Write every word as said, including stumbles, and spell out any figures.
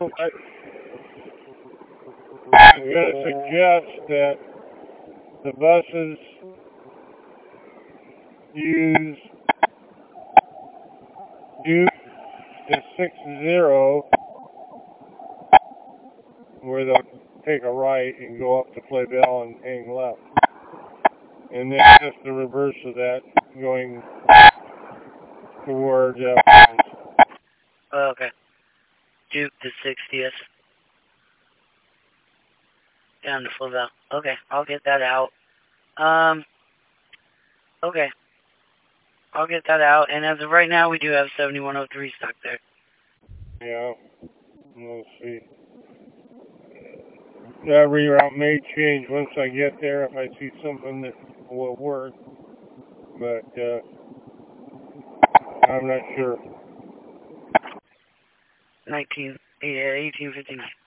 I, I'm going to suggest that the buses use Duke to six zero, where they'll take a right and go up to Play Bell and hang left. And then just the reverse of that, going towards uh, Oh, okay. Duke to sixtieth. Down to Flavel. Okay, I'll get that out. Um, okay. I'll get that out. And as of right now, we do have seventy-one oh three stuck there. Yeah. We'll see. That reroute may change once I get there if I see something that will work. But uh, I'm not sure. nineteen, yeah, eighteen fifty-nine.